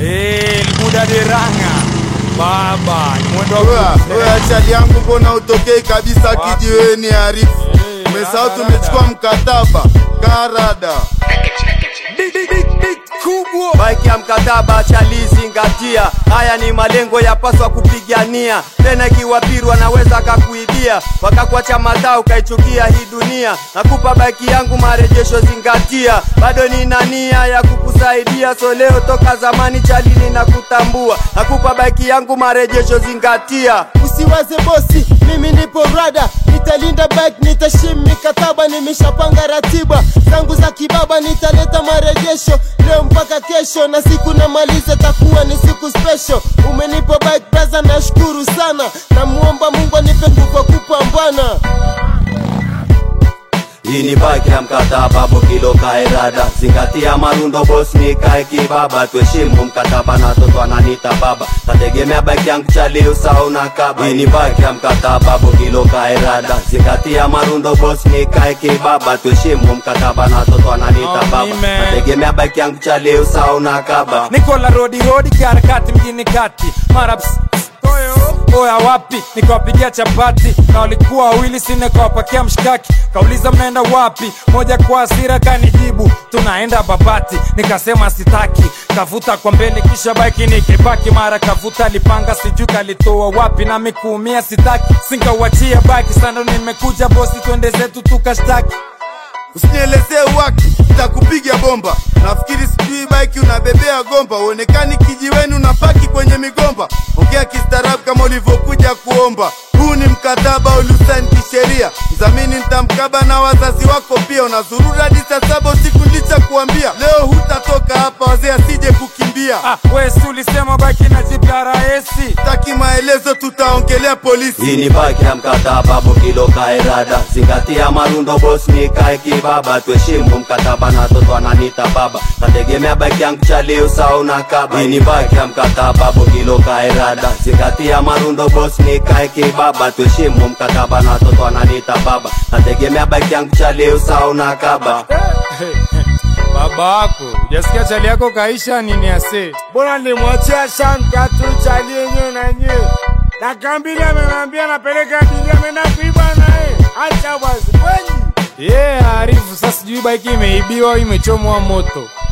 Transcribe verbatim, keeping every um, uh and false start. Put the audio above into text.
Eh, muda deranga baba, ni mwendo wa wewe chali yangu mbona utokei kabisa kijiweni Arifu? Umesahau tumechukua mkataba karada. Bike ya mkataba chali zingatia, haya ni malengo yapaswa kupigania. Tena kiwapirwa naweza kakuibia, wakakuacha madhao kaichukia hii dunia. Nakupa bike yangu marejesho zingatia, bado nina nia ya kukusaidia. So leo toka zamani chali ninakutambua, nakupa bike yangu marejesho zingatia. Usiwaze bosi, mimi nipo rada, nitalinda bike, nitashim mikataba. Nimeshapanga ratiba zangu za kibaba, nitaleta marejesho leo mpaka kesho, na siku namaliza takuwa ni siku special. Umenipa bike brother, nashukuru sana, namuomba Mungu anipe nguvu kupambana. Hii ni bike ya mkataba, bokilo kairada. Zingatia marundo boss ni kae kibaba, tuheshimu mkataba na toto ananita baba. Tategemea bike yangu chali usao na kaba. Hii ni bike ya mkataba, bokilo kairada. Zingatia marundo boss ni kae kibaba, tuheshimu mkataba na toto ananita baba. Tategemea bike yangu chali usao na kaba. Nikola rodi rodi karakati mjini kati, mara pss, oyo oya wapi, nikawapigia chapati na walikuwa wawili, sine kawapakia mshikaki. Kauliza mnaenda wapi, moja kwa hasira kanijibu tunaenda Babati. Nikasema sitaki, kavuta kwa mbele kisha bike nikibaki. Mara kavuta lipanga sijui kalitoa wapi, na mikuumia sitaki, sinkawachia bike. Sando nimekuja bosi, twende zetu tukashtaki. Usinielezee waki, nitakupiga bomba. Nafikiri sijui bike unabebea gomba, uonekani kijiweni unapaki kwenye migomba. Ongea kistaarabu kama ulivyokuja kuomba. Huu ni mkataba ulisaini kisheria, mzamini nitamkaba na wazazi wako pia. Unazurura hadi saa saba usiku nilicha kuambia, leo hutatoka hapa wazee asije kukimbia. Ah, wewe si ulisema bike na G P R S? Taki maelezo, tutaongelea polisi. Hii ni bike ya mkataba, bokilo kairada. Zingatia marundo boss ni kae kibaba, tuheshimu mkataba na toto ananita baba. Tategemea bike yangu chali usao na kaba. Hii ni bike ya mkataba, bokilo kairada. Zingatia marundo boss ni kae kibaba, tuheshimu mkataba na toto ananita baba. Tategemea bike yangu chali usao na kaba. Baba wako, hujasikia chali yako kaisha nini ase? Bora nilimwachia shamba tu chali yenyewe na yenyewe. Na kambili amemwambia napeleka abiria ameenda kuiba naye. Acha basi kweli. Yeah, Arifu, sasa sijui bike imeibiwa au imechomwa moto.